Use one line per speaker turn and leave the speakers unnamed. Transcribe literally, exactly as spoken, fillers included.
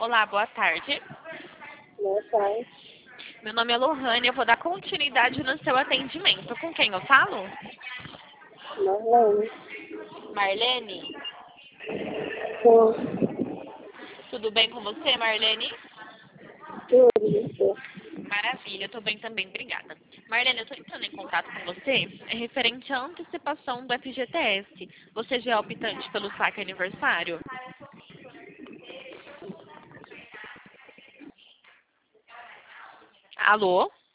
Olá, boa tarde.
Boa tarde.
Meu nome é Lohane, eu vou dar continuidade no seu atendimento. Com quem eu falo?
Marlene.
Marlene?
Sim.
Tudo bem com você, Marlene?
Tudo, você.
Maravilha, eu tô bem também, obrigada. Marlene, eu tô entrando em contato com você, é referente à antecipação do F G T S. Você já é optante pelo saque aniversário? Alô?